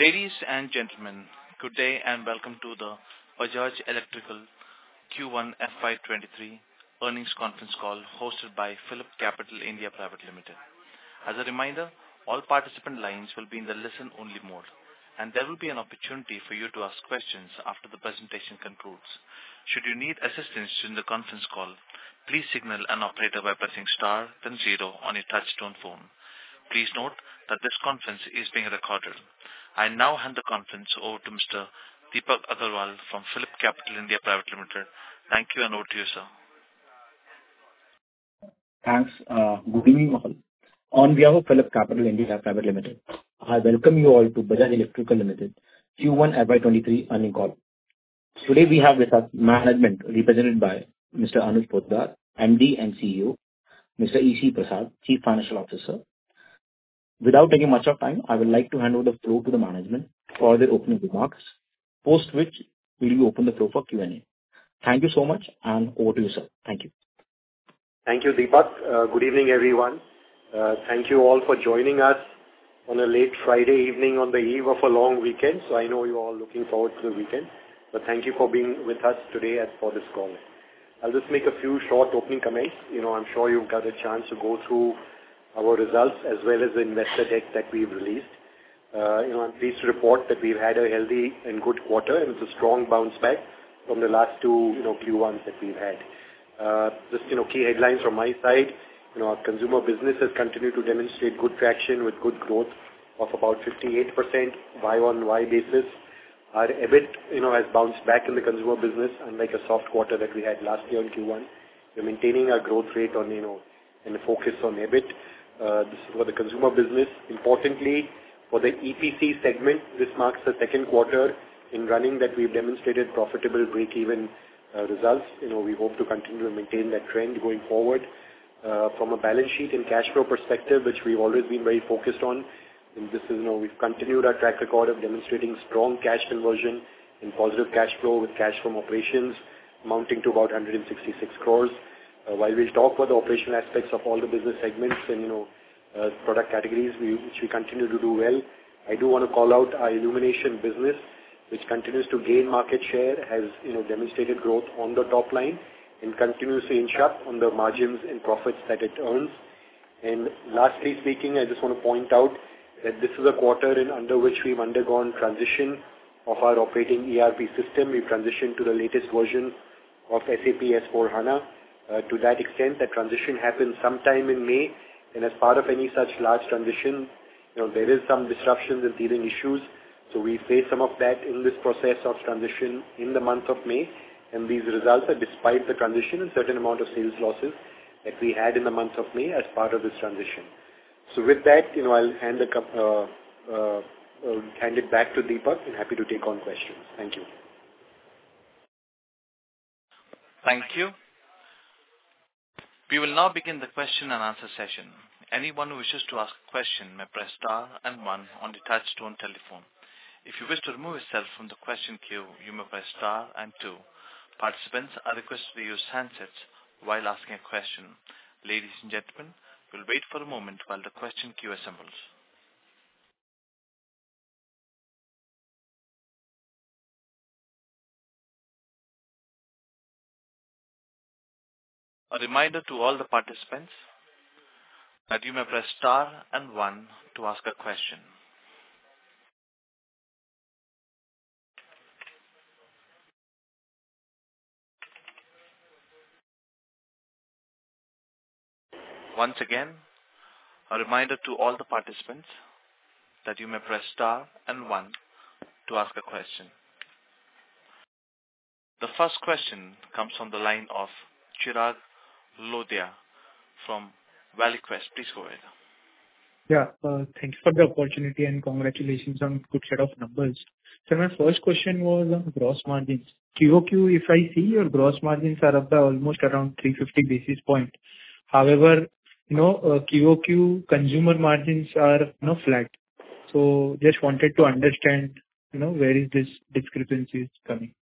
Ladies and gentlemen, good day and welcome to the Bajaj Electricals Q1 FY23 earnings conference call hosted by PhillipCapital India Private Limited. As a reminder, all participant lines will be in the listen-only mode, and there will be an opportunity for you to ask questions after the presentation concludes. Should you need assistance during the conference call, please signal an operator by pressing star then 0 on your touch-tone phone. Please note that this conference is being recorded. I now hand the conference over to Mr. Deepak Agarwal from PhillipCapital India Private Limited. Thank you, and over to you, sir. Thanks. Good evening, all. On behalf of PhillipCapital India Private Limited, I welcome you all to Bajaj Electricals Limited Q1 FY23 earnings call. Today we have with us management represented by Mr. Anuj Poddar, MD and CEO, Mr. E.C. Prasad, Chief Financial Officer. Without taking much of time, I would like to hand over the floor to the management for their opening remarks, post which we will open the floor for Q&A. Thank you so much, and over to you, sir. Thank you. Thank you, Deepak. Good evening, everyone. Thank you all for joining us on a late Friday evening on the eve of a long weekend. So I know you're all looking forward to the weekend, but thank you for being with us today for this call. I'll just make a few short opening comments. I'm sure you've got a chance to go through our results as well as the investor deck that we've released. I'm pleased to report that we've had a healthy and good quarter, and it's a strong bounce back from the last two, Q1s that we've had. Just, key headlines from my side. Our consumer business has continued to demonstrate good traction with good growth of about 58% Y-on-Y basis. Our EBIT, has bounced back in the consumer business, unlike a soft quarter that we had last year in Q1. We're maintaining our growth rate on, and the focus on EBIT. This is for the consumer business. Importantly, for the EPC segment, this marks the second quarter in running that we've demonstrated profitable break-even results. We hope to continue to maintain that trend going forward. From a balance sheet and cash flow perspective, which we've always been very focused on, and this is, we've continued our track record of demonstrating strong cash conversion and positive cash flow with cash from operations amounting to about 166 crores. While we'll talk about the operational aspects of all the business segments and, product categories which we continue to do well, I do want to call out our illumination business, which continues to gain market share, has, demonstrated growth on the top line and continues to inch up on the margins and profits that it earns. And lastly speaking, I just want to point out that this is a quarter under which we've undergone transition of our operating ERP system. We've transitioned to the latest version of SAP S/4HANA. To that extent, that transition happened sometime in May, and as part of any such large transition, there is some disruptions and teething issues. So we face some of that in this process of transition in the month of May, and these results are despite the transition and certain amount of sales losses that we had in the month of May as part of this transition. So with that, I'll hand it back to Deepak, and happy to take on questions. Thank you. Thank you. We will now begin the question and answer session. Anyone who wishes to ask a question may press star and 1 on the touch-tone telephone. If you wish to remove yourself from the question queue, you may press star and 2. Participants are requested to use handsets while asking a question. Ladies and gentlemen, we'll wait for a moment while the question queue assembles. A reminder to all the participants that you may press star and 1 to ask a question. Once again, a reminder to all the participants that you may press star and 1 to ask a question. The first question comes from the line of Chirag Lodaya from ValueQuest. Please go ahead. Yeah, thanks for the opportunity and congratulations on good set of numbers. So my first question was on gross margins. QOQ, if I see, your gross margins are up by almost around 350 basis points. However, QOQ consumer margins are flat. So just wanted to understand, where is this discrepancy coming?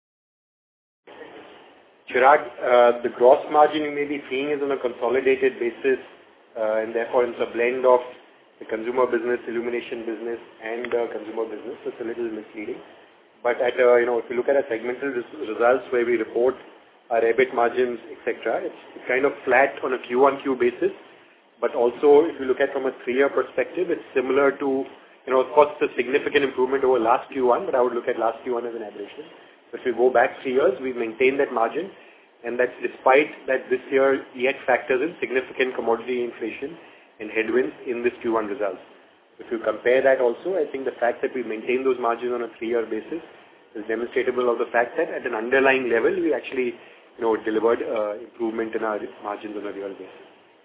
Chirag, the gross margin you may be seeing is on a consolidated basis, and therefore it's a blend of, the consumer business, illumination business, and consumer business. So it's a little misleading. But at if you look at our segmental results where we report our EBIT margins, etc., it's kind of flat on a Q-on-Q basis. But also, if you look at from a 3-year perspective, it's similar to, of course, it's a significant improvement over last Q1, but I would look at last Q1 as an aberration. If we go back 3 years, we've maintained that margin, and that's despite that this year yet factors in significant commodity inflation and headwinds in this Q1 results. If you compare that also, I think the fact that we maintain those margins on a 3-year basis is demonstrable of the fact that at an underlying level, we actually, delivered improvement in our margins on a real basis.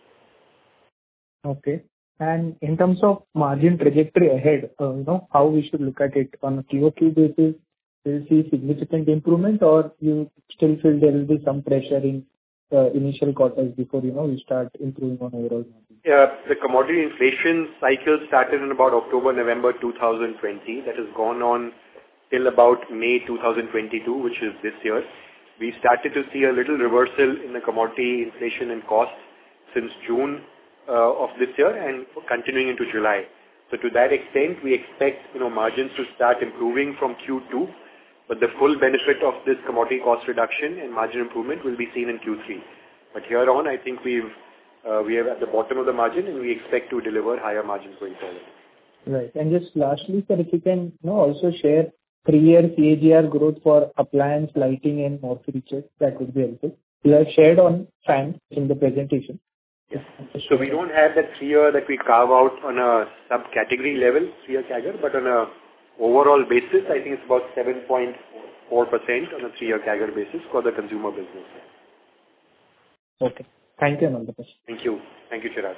Okay. And in terms of margin trajectory ahead, how we should look at it on a QOQ basis? Will you see significant improvement, or you still feel there will be some pressure in initial quarters before, we start improving on overall margin? Yeah, the commodity inflation cycle started in about October, November 2020. That has gone on till about May 2022, which is this year. We started to see a little reversal in the commodity inflation and costs since June of this year and continuing into July. So to that extent, we expect margins to start improving from Q2, but the full benefit of this commodity cost reduction and margin improvement will be seen in Q3. But here on, I think we are at the bottom of the margin, and we expect to deliver higher margins going forward. Right. And just lastly, sir, if you can also share 3-year CAGR growth for appliance, lighting, and more features, that would be helpful. You have shared on fan in the presentation. Yes. So we don't have that 3-year that we carve out on a subcategory level, 3-year CAGR, but on a overall basis, I think it's about 7.4% on a 3-year CAGR basis for the consumer business. Okay. Thank you, Ananda. Thank you. Thank you, Chirag.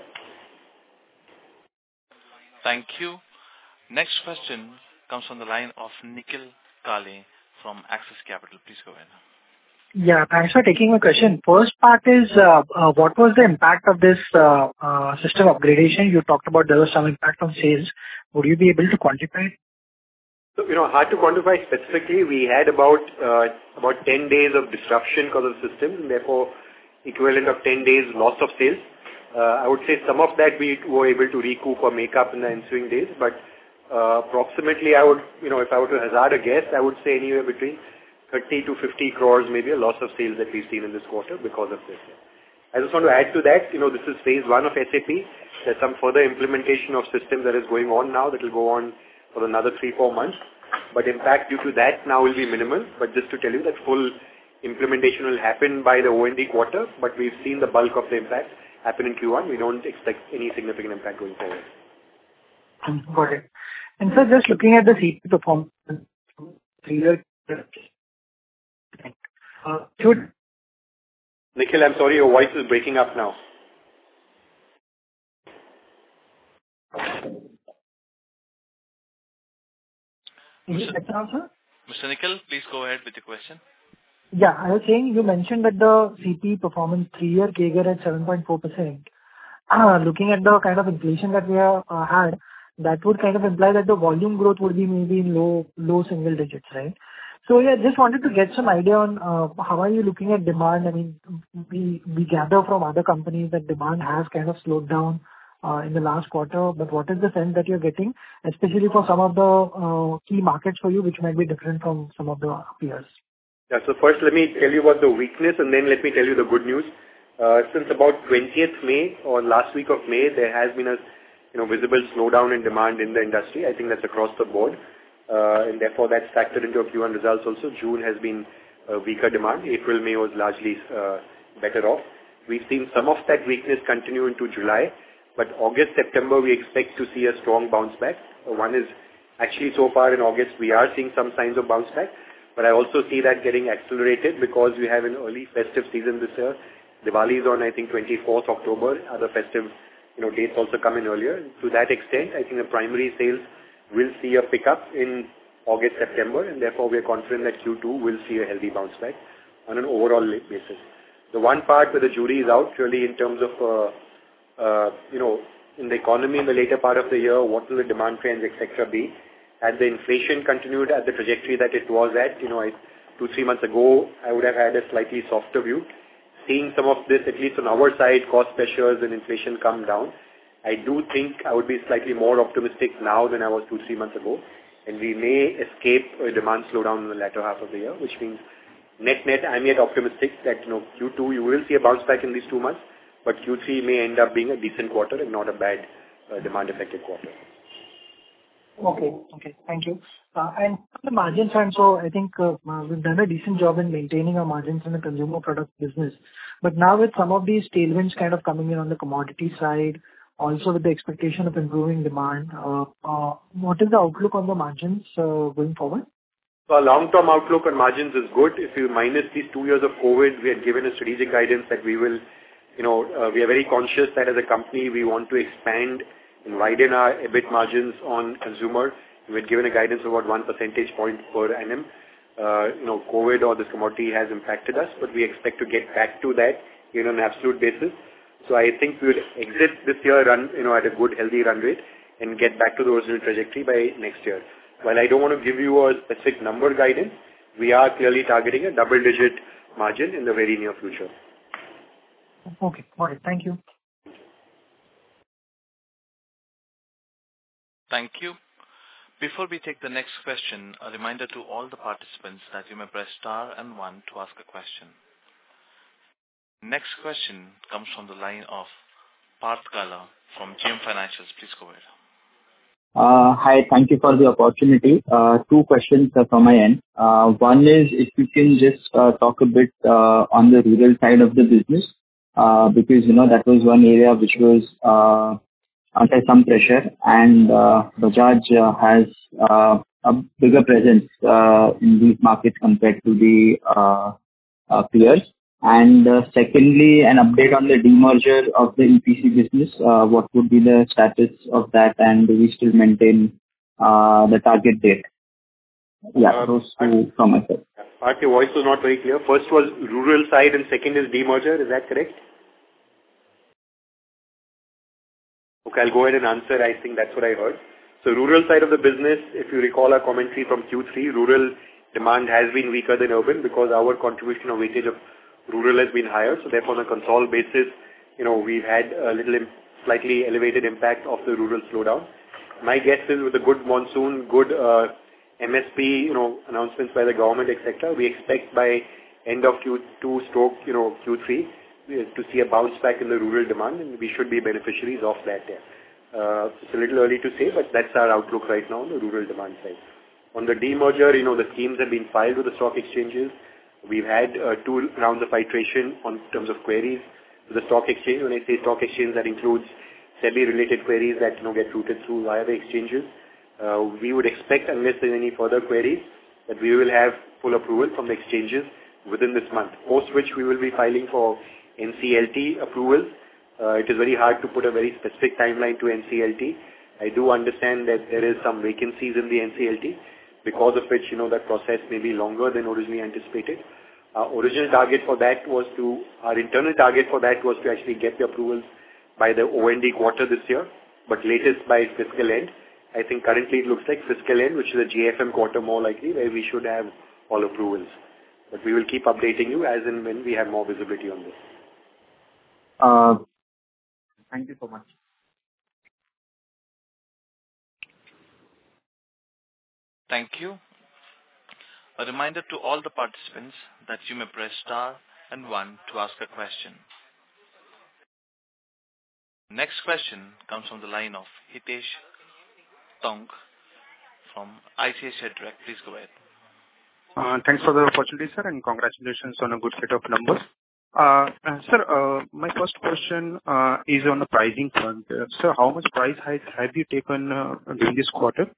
Thank you. Next question comes from the line of Nikhil Kale from Axis Capital. Please go ahead. Yeah, thanks for taking my question. First part is, what was the impact of this system upgradation? You talked about there was some impact on sales. Would you be able to quantify it? So, hard to quantify specifically. We had about 10 days of disruption because of the system, and therefore equivalent of 10 days loss of sales. I would say some of that we were able to recoup or make up in the ensuing days, but approximately I would, if I were to hazard a guess, I would say anywhere between 30 to 50 crores maybe a loss of sales that we've seen in this quarter because of this. I just want to add to that, this is phase 1 of SAP. There's some further implementation of systems that is going on now that will go on for another 3-4 months. But impact due to that now will be minimal. But just to tell you that full implementation will happen by the O&D quarter, but we've seen the bulk of the impact happen in Q1. We don't expect any significant impact going forward. Got it. And so just looking at the CP performance, 3-year... Nikhil, I'm sorry, your voice is breaking up now. Is it better now, sir? Mr. Nikhil, please go ahead with your question. Yeah, I was saying you mentioned that the CP performance 3-year CAGR at 7.4%. Looking at the kind of inflation that we have had, that would kind of imply that the volume growth would be maybe in low single digits, right? So yeah, just wanted to get some idea on how are you looking at demand. I mean, we gather from other companies that demand has kind of slowed down in the last quarter, but what is the sense that you're getting, especially for some of the key markets for you, which might be different from some of the peers? Yeah, so first let me tell you about the weakness and then let me tell you the good news. Since about 20th May or last week of May, there has been a visible slowdown in demand in the industry. I think that's across the board. And therefore that's factored into our Q1 results also. June has been weaker demand. April, May was largely better off. We've seen some of that weakness continue into July, but August, September, we expect to see a strong bounce back. One is actually so far in August, we are seeing some signs of bounce back, but I also see that getting accelerated because we have an early festive season this year. Diwali is on, I think, 24th October. Other festive dates also come in earlier. To that extent, I think the primary sales will see a pickup in August, September, and therefore we are confident that Q2 will see a healthy bounce back on an overall basis. The one part where the jury is out, really in terms of, in the economy in the later part of the year, what will the demand trends, etc. be? Had the inflation continued at the trajectory that it was at, 2-3 months ago, I would have had a slightly softer view. Seeing some of this, at least on our side, cost pressures and inflation come down, I do think I would be slightly more optimistic now than I was 2-3 months ago, and we may escape a demand slowdown in the latter half of the year, which means net, I'm yet optimistic that, Q2 you will see a bounce back in these 2 months, but Q3 may end up being a decent quarter and not a bad demand-affected quarter. Okay. Thank you. And on the margin front, so I think we've done a decent job in maintaining our margins in the consumer product business. But now with some of these tailwinds kind of coming in on the commodity side, also with the expectation of improving demand, what is the outlook on the margins going forward? So our long-term outlook on margins is good. If you minus these 2 years of COVID, we had given a strategic guidance that we will, we are very conscious that as a company we want to expand and widen our EBIT margins on consumer. We had given a guidance of about 1 percentage point per annum. COVID or this commodity has impacted us, but we expect to get back to that on an absolute basis. So I think we would exit this year at a good, healthy run rate and get back to the original trajectory by next year. While I don't want to give you a specific number guidance, we are clearly targeting a double-digit margin in the very near future. Okay. Got it. Thank you. Thank you. Before we take the next question, a reminder to all the participants that you may press star and 1 to ask a question. Next question comes from the line of Parth Gala from JM Financial. Please go ahead. Hi, thank you for the opportunity. 2 questions from my end. One is if you can just talk a bit on the rural side of the business, because that was one area which was under some pressure, and Bajaj has a bigger presence in these markets compared to the peers. And secondly, an update on the demerger of the EPC business. What would be the status of that, and do we still maintain the target date? Yeah, those 2 from my side. Parth, your voice was not very clear. First was rural side and second is demerger. Is that correct? Okay, I'll go ahead and answer. I think that's what I heard. So rural side of the business, if you recall our commentary from Q3, rural demand has been weaker than urban because our contribution or weightage of rural has been higher. So therefore, on a consolidated basis, we've had a slightly elevated impact of the rural slowdown. My guess is with a good monsoon, good MSP, announcements by the government, etc., we expect by end of Q2 stroke, Q3, to see a bounce back in the rural demand, and we should be beneficiaries of that. It's a little early to say, but that's our outlook right now on the rural demand side. On the demerger, the schemes have been filed with the stock exchanges. We've had 2 rounds of iteration on terms of queries to the stock exchange. When I say stock exchange, that includes SEBI-related queries that get routed through via the exchanges. We would expect, unless there's any further queries, that we will have full approval from the exchanges within this month, post which we will be filing for NCLT approvals. It is very hard to put a very specific timeline to NCLT. I do understand that there is some vacancies in the NCLT, because of which, that process may be longer than originally anticipated. Our internal target for that was to actually get the approvals by the OND quarter this year, but latest by fiscal end. I think currently it looks like fiscal end, which is a GFM quarter more likely, where we should have all approvals. But we will keep updating you as and when we have more visibility on this. Thank you so much. Thank you. A reminder to all the participants that you may press star and 1 to ask a question. Next question comes from the line of Hitesh Taunk from ICICI Direct. Please go ahead. Thanks for the opportunity, sir, and congratulations on a good set of numbers. Sir, my first question is on the pricing front. Sir, how much price hike have you taken during this quarter?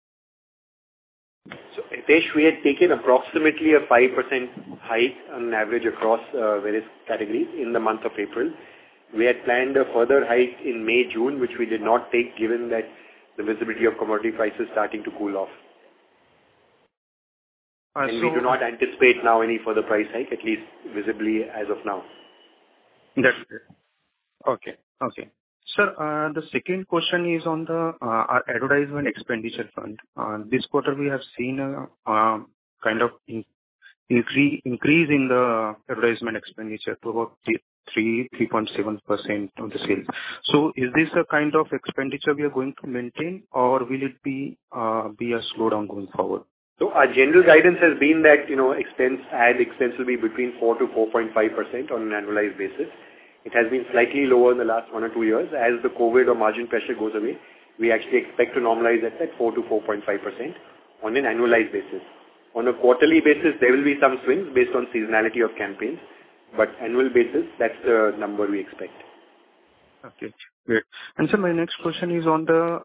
So, Hitesh, we had taken approximately a 5% hike on average across various categories in the month of April. We had planned a further hike in May, June, which we did not take given that the visibility of commodity prices starting to cool off. And we do not anticipate now any further price hike, at least visibly as of now. That's good. Okay. Sir, the second question is on the our advertisement expenditure fund. This quarter we have seen a kind of increase in the advertisement expenditure to about 3.7% of the sales. So is this a kind of expenditure we are going to maintain, or will it be a slowdown going forward? So our general guidance has been that, ad expense will be between 4 to 4.5% on an annualized basis. It has been slightly lower in the last 1 or 2 years. As the COVID or margin pressure goes away, we actually expect to normalize that at 4 to 4.5% on an annualized basis. On a quarterly basis, there will be some swings based on seasonality of campaigns, but annual basis, that's the number we expect. Okay, great. And so my next question is on the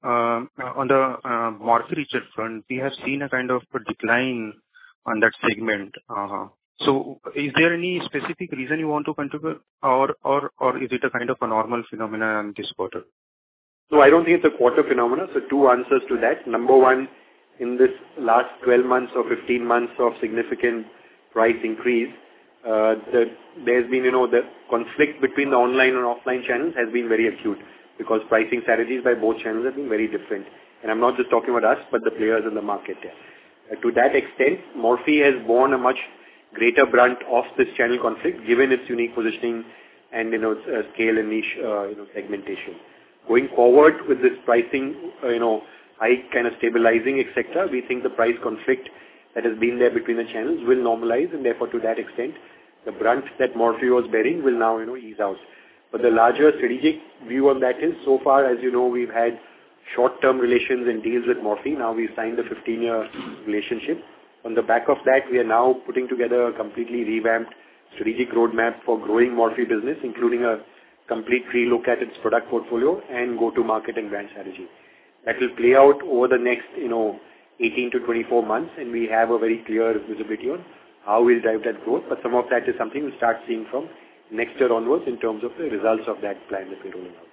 Morphe Richard front. We have seen a kind of a decline on that segment. So is there any specific reason you want to contribute, or is it a kind of a normal phenomenon this quarter? No, I don't think it's a quarter phenomenon. So 2 answers to that. Number one, in this last 12 months or 15 months of significant price increase, there's been, the conflict between the online and offline channels has been very acute because pricing strategies by both channels have been very different. And I'm not just talking about us, but the players in the market. To that extent, Morphe has borne a much greater brunt of this channel conflict, given its unique positioning and, scale and niche, segmentation. Going forward with this pricing, hike kind of stabilizing, etc., we think the price conflict that has been there between the channels will normalize, and therefore, to that extent, the brunt that Morphe was bearing will now, ease out. But the larger strategic view on that is, so far, as you know, we've had short-term relations and deals with Morphe. Now we've signed a 15-year relationship. On the back of that, we are now putting together a completely revamped strategic roadmap for growing Morphe business, including a complete relook at its product portfolio and go-to-market and brand strategy. That will play out over the next, 18 to 24 months, and we have a very clear visibility on how we'll drive that growth. But some of that is something we'll start seeing from next year onwards in terms of the results of that plan that we're rolling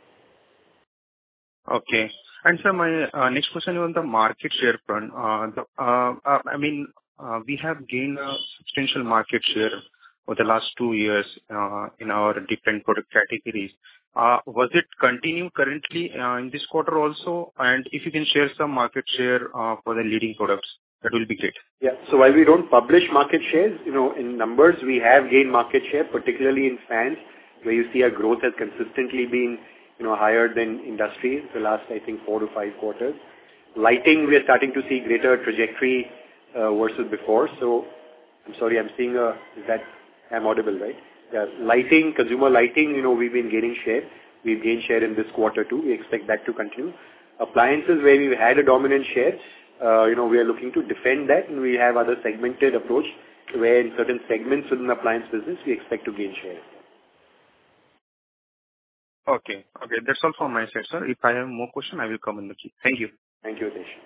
out. Okay. And sir, my next question is on the market share front. We have gained a substantial market share over the last 2 years in our different product categories. Was it continue currently in this quarter also? And if you can share some market share for the leading products, that will be great. Yeah. So while we don't publish market shares, in numbers, we have gained market share, particularly in fans, where you see our growth has consistently been, higher than industry the last, I think, 4 to 5 quarters. Lighting, we are starting to see greater trajectory versus before. So, I'm sorry, I'm seeing I'm audible, right? Yeah. Lighting, consumer lighting, we've been gaining share. We've gained share in this quarter too. We expect that to continue. Appliances, where we've had a dominant share, we are looking to defend that, and we have other segmented approach where in certain segments within the appliance business, we expect to gain share. Okay. That's all from my side, sir. If I have more question, I will come in the queue. Thank you. Thank you, Hitesh.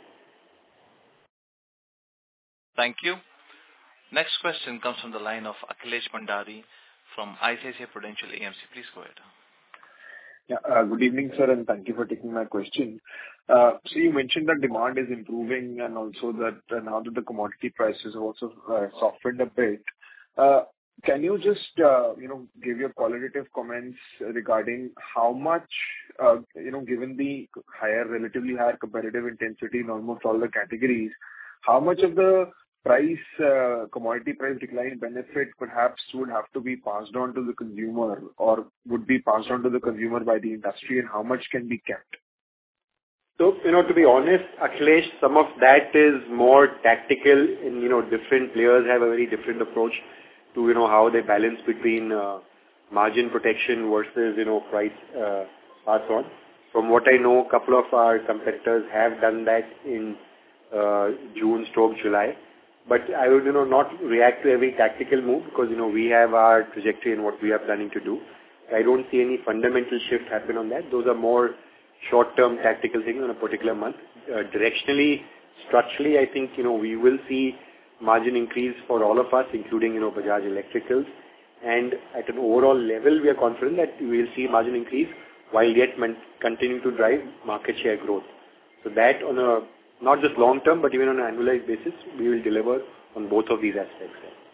Thank you. Next question comes from the line of Akhilesh Bhandari from ICICI Prudential AMC. Please go ahead. Yeah. Good evening, sir, and thank you for taking my question. So you mentioned that demand is improving and also that now that the commodity prices have also softened a bit. Can you just, give your qualitative comments regarding how much, given the relatively higher competitive intensity in almost all the categories, how much of the commodity price decline benefit perhaps would have to be passed on to the consumer or would be passed on to the consumer by the industry, and how much can be kept? So, to be honest, Akhilesh, some of that is more tactical and, different players have a very different approach to, how they balance between margin protection versus, price pass on. From what I know, a couple of our competitors have done that in June/July. But I would, not react to every tactical move because, we have our trajectory and what we are planning to do. I don't see any fundamental shift happen on that. Those are more short-term tactical things on a particular month. Directionally, structurally, I think, we will see margin increase for all of us, including, Bajaj Electricals. And at an overall level, we are confident that we will see margin increase while yet continuing to drive market share growth. So that on a not just long term, but even on an annualized basis, we will deliver on both of these aspects.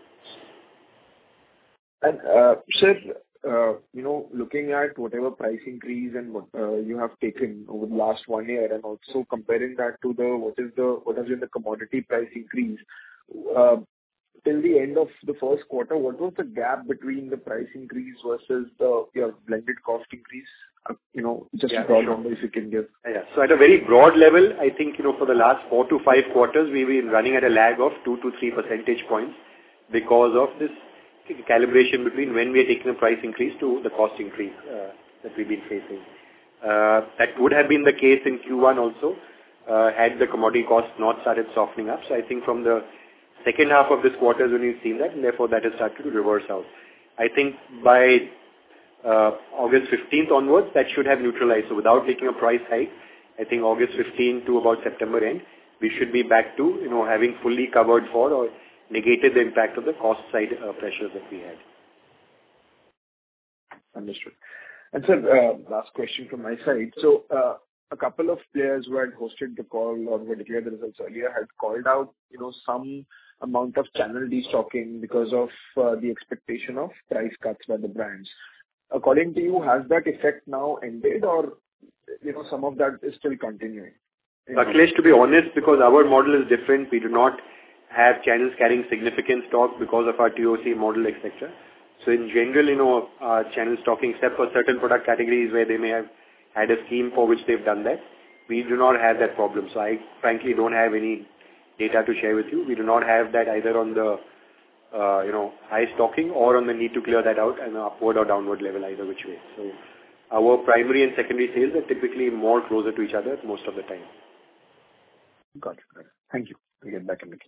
And, sir, looking at whatever price increase and what you have taken over the last 1 year, and also comparing that to what has been the commodity price increase, till the end of the first quarter, what was the gap between the price increase versus your blended cost increase? Just a broad number if you can give. Yeah. So at a very broad level, I think, for the last 4 to 5 quarters, we've been running at a lag of 2 to 3 percentage points because of this calibration between when we are taking a price increase to the cost increase that we've been facing. That would have been the case in Q1 also, had the commodity costs not started softening up. So I think from the second half of this quarter is when we've seen that, and therefore that has started to reverse out. I think by August 15th onwards, that should have neutralized. So without taking a price hike, I think August 15 to about September end, we should be back to, having fully covered for or negated the impact of the cost side pressures that we had. Understood. And sir, last question from my side. So a couple of players who had hosted the call or who declared the results earlier had called out, some amount of channel destocking because of the expectation of price cuts by the brands. According to you, has that effect now ended or, some of that is still continuing? Akhilesh, to be honest, because our model is different, we do not have channels carrying significant stock because of our TOC model, etc. So in general, channel stocking, except for certain product categories where they may have had a scheme for which they've done that, we do not have that problem. So I frankly don't have any data to share with you. We do not have that either on the high stocking or on the need to clear that out and upward or downward level, either which way. So our primary and secondary sales are typically more closer to each other most of the time. Got it. Thank you. We'll get back in the queue.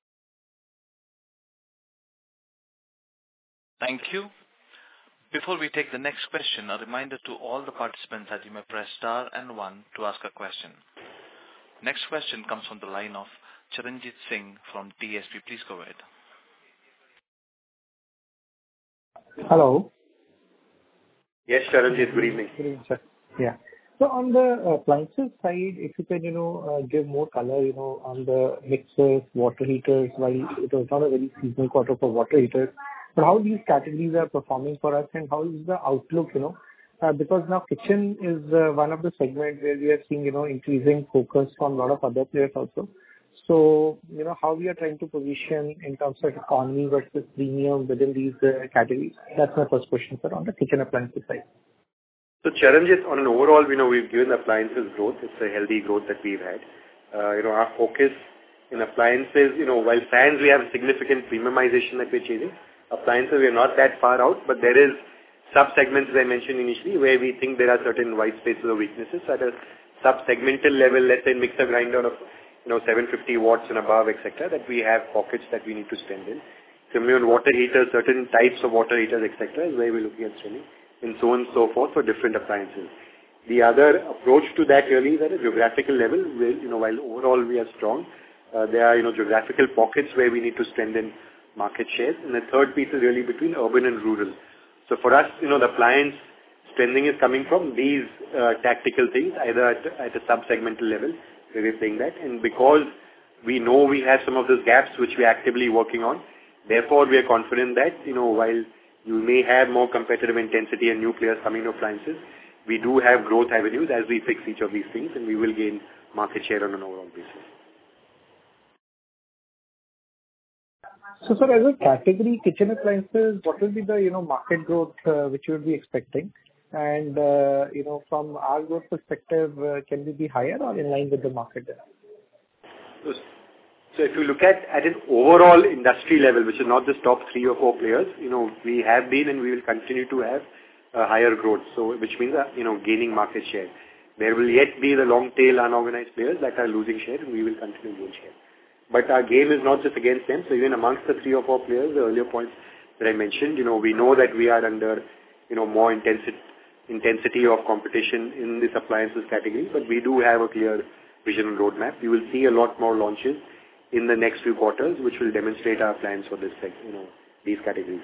Thank you. Before we take the next question, a reminder to all the participants that you may press star and 1 to ask a question. Next question comes from the line of Charanjit Singh from DSP. Please go ahead. Hello. Yes, Charanjit, good evening. Good evening, sir. Yeah. So on the appliances side, if you can, give more color, on the mixers, water heaters, while it was not a very seasonal quarter for water heaters, but how these categories are performing for us and how is the outlook, because now kitchen is one of the segments where we are seeing, increasing focus from a lot of other players also. So, how we are trying to position in terms of economy versus premium within these categories. That's my first question, sir, on the kitchen appliances side. So Charanjit, on an overall, we've given appliances growth. It's a healthy growth that we've had. Our focus in appliances, while fans, we have significant premiumization that we're chasing. Appliances, we're not that far out, but there is sub-segments, as I mentioned initially, where we think there are certain white spaces or weaknesses. So at a sub-segmental level, let's say mixer grinder of 750 watts and above, etc., that we have pockets that we need to strengthen. Similarly, on water heaters, certain types of water heaters, etc., is where we're looking at strengthening, and so on and so forth for different appliances. The other approach to that really is at a geographical level, where, while overall we are strong, there are, geographical pockets where we need to strengthen market shares. And the third piece is really between urban and rural. So for us, the appliance strengthening is coming from these tactical things, either at a sub-segmental level, where we're saying that. And because we know we have some of those gaps which we're actively working on, therefore we are confident that, while you may have more competitive intensity and new players coming to appliances, we do have growth avenues as we fix each of these things, and we will gain market share on an overall basis. So, sir, as a category, kitchen appliances, what will be the, market growth which you would be expecting? And, from our growth perspective, can we be higher or in line with the market there? So if you look at an overall industry level, which is not just top 3 or 4 players, we have been and we will continue to have higher growth. So which means, gaining market share. There will yet be the long tail unorganized players that are losing share, and we will continue to gain share. But our game is not just against them. So even amongst the 3 or 4 players, the earlier points that I mentioned, we know that we are under, more intensity of competition in this appliances category, but we do have a clear vision and roadmap. You will see a lot more launches in the next few quarters, which will demonstrate our plans for this, these categories.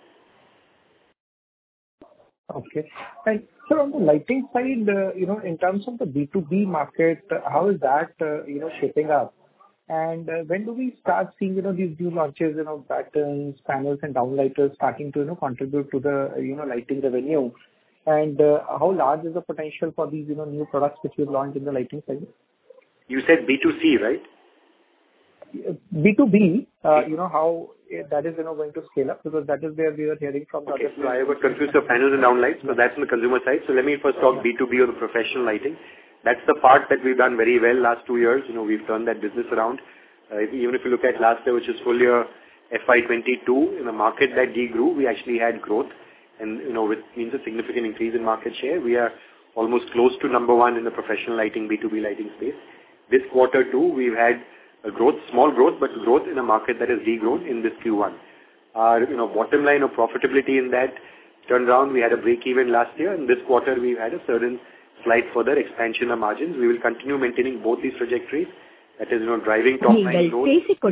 Okay. And sir, on the lighting side, in terms of the B2B market, how is that, shaping up? And when do we start seeing, these new launches, battens, panels and downlighters starting to, contribute to the, lighting revenue? And how large is the potential for these, new products which you've launched in the lighting segment? You said B2C, right? B2B, how that is, going to scale up, because that is where we were hearing from the other So I got confused of panels and downlights, so that's on the consumer side. So let me first talk B2B or the professional lighting. That's the part that we've done very well last 2 years. We've turned that business around. Even if you look at last year, which is full year FY22, in a market that de-grew, we actually had growth, and which means a significant increase in market share. We are almost close to number one in the professional lighting, B2B lighting space. This quarter too, we've had a growth, small growth, but growth in a market that has de-grown in this Q1. Our bottom line of profitability in that turned around. We had a break even last year, and this quarter we had a certain slight further expansion of margins. We will continue maintaining both these trajectories. That is, driving top line growth.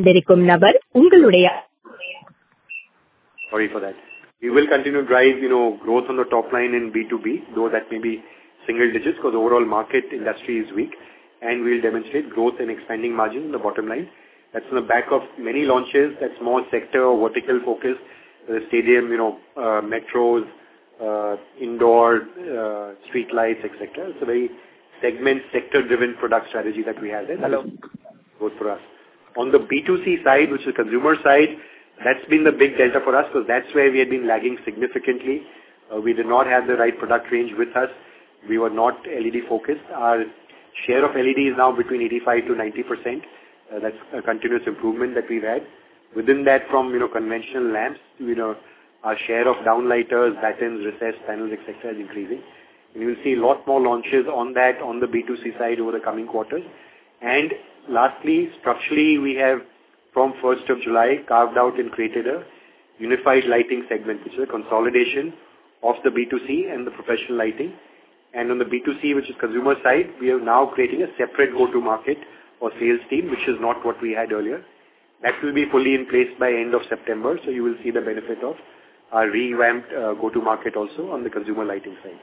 Sorry for that. We will continue to drive, growth on the top line in B2B, though that may be single digits because the overall market industry is weak, and we'll demonstrate growth and expanding margins in the bottom line. That's on the back of many launches that's more sector or vertical focused, stadium, metros, indoor, street lights, etc. It's a very segment, sector-driven product strategy that we have there. Hello. Good for us. On the B2C side, which is consumer side, that's been the big delta for us because that's where we had been lagging significantly. We did not have the right product range with us. We were not LED focused. Our share of LED is now between 85 to 90%. That's a continuous improvement that we've had. Within that, from conventional lamps, our share of downlighters, battens, recessed panels, etc. is increasing. And you will see a lot more launches on that on the B2C side over the coming quarters. And lastly, structurally, we have from 1st of July carved out and created a unified lighting segment, which is a consolidation of the B2C and the professional lighting. And on the B2C, which is consumer side, we are now creating a separate go-to-market or sales team, which is not what we had earlier. That will be fully in place by end of September, so you will see the benefit of our revamped go-to-market also on the consumer lighting side.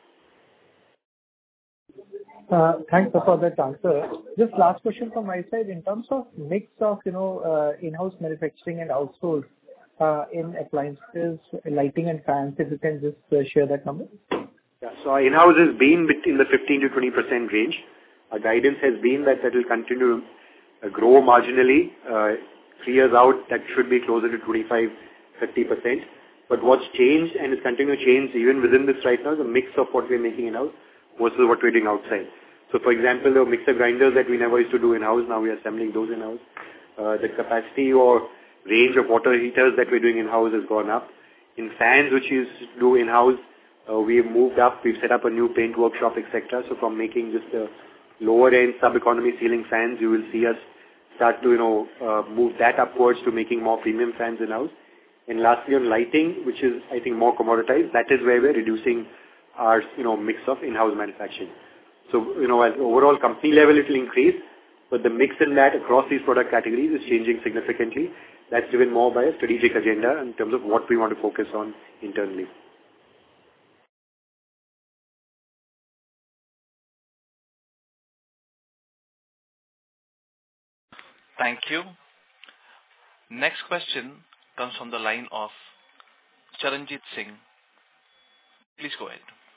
Thanks for that answer. Just last question from my side. In terms of mix of, in-house manufacturing and outsourced in appliances, lighting and fans, if you can just share that number. Yeah, so our in-house has been between the 15 to 20% range. Our guidance has been that will continue to grow marginally. 3 years out, that should be closer to 25-30%. But what's changed and is continuing to change even within this right now is a mix of what we're making in-house versus what we're doing outside. So, for example, the mixer grinders that we never used to do in-house, now we are assembling those in-house. The capacity or range of water heaters that we're doing in-house has gone up. In fans, which is do in-house, we have moved up. We've set up a new paint workshop, etc. So from making just a lower-end sub-economy ceiling fans, you will see us start to, move that upwards to making more premium fans in-house. And lastly, on lighting, which is, I think, more commoditized, that is where we're reducing our, mix of in-house manufacturing. So, at overall company level, it will increase, but the mix in that across these product categories is changing significantly. That's driven more by a strategic agenda in terms of what we want to focus on internally. Thank you. Next question comes from the line of Charanjit Singh. Please go ahead.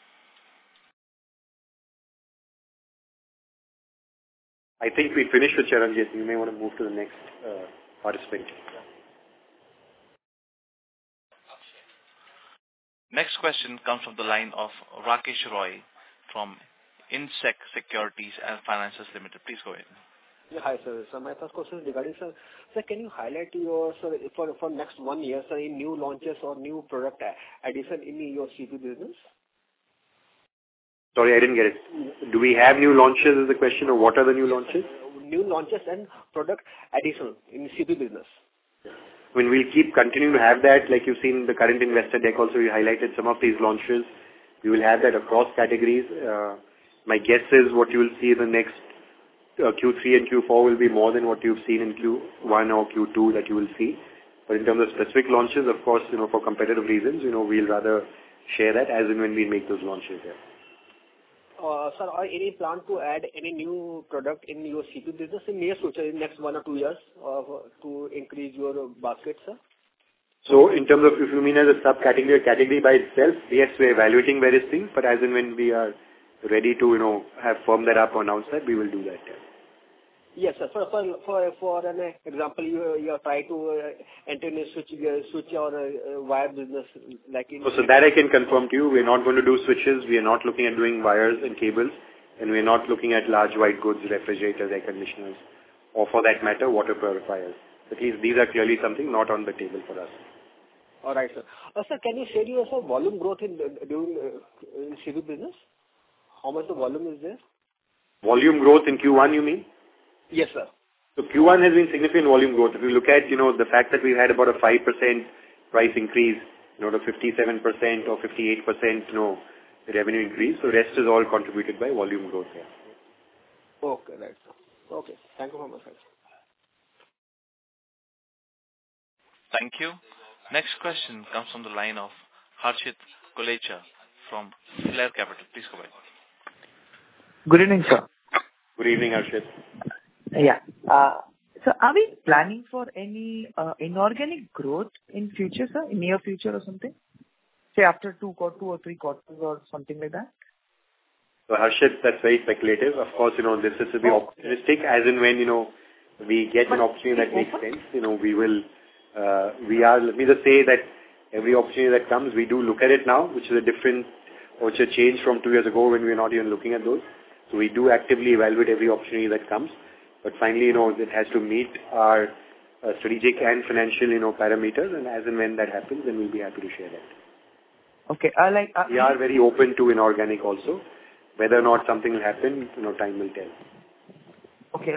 I think we finished with Charanjit. You may want to move to the next participant. Next question comes from the line of Rakesh Roy from Insec Securities and Finances Limited. Please go ahead. Yeah, hi, sir. So my first question is regarding, sir, can you highlight your, sir, for next 1 year, sir, in new launches or new product addition in your CP business? Sorry, I didn't get it. Do we have new launches is the question, or what are the new launches? New launches and product addition in CP business. I mean, we'll keep continuing to have that. Like you've seen the current investor deck also, we highlighted some of these launches. We will have that across categories. My guess is what you will see in the next Q3 and Q4 will be more than what you've seen in Q1 or Q2 that you will see. But in terms of specific launches, of course, for competitive reasons, we'll rather share that as and when we make those launches. Yeah. Sir, are any plan to add any new product in your CP business in near future, in next 1 or 2 years, to increase your basket, sir? So, in terms of, if you mean as a subcategory or category by itself, yes, we're evaluating various things, but as and when we are ready to, have firmed that up or announce that, we will do that. Yeah. Yes, sir. For an example, you try to enter in a switch or wire business like in. So that I can confirm to you. We're not going to do switches. We are not looking at doing wires and cables, and we're not looking at large white goods, refrigerators, air conditioners, or for that matter, water purifiers. At least these are clearly something not on the table for us. All right, sir. Sir, can you share your volume growth in CV business? How much the volume is there? Volume growth in Q1, you mean? Yes, sir. So Q1 has been significant volume growth. If you look at, the fact that we had about a 5% price increase, to 57% or 58%, revenue increase. So rest is all contributed by volume growth here. Okay, right, sir. Okay. Thank you very much, sir. Thank you. Next question comes from the line of Harshit Kolecha from Flare Capital. Please go ahead. Good evening, sir. Good evening, Harshit. Yeah. So are we planning for any inorganic growth in future, sir? In near future or something? Say after 2 or 3 quarters or something like that? So Harshit, that's very speculative. Of course, this is to be optimistic as and when, we get an opportunity that makes sense. Let me just say that every opportunity that comes, we do look at it now, which is a change from 2 years ago when we were not even looking at those. So we do actively evaluate every opportunity that comes. But finally, it has to meet our strategic and financial, parameters. And as and when that happens, then we'll be happy to share that. Okay. We are very open to inorganic also. Whether or not something will happen, time will tell. Okay.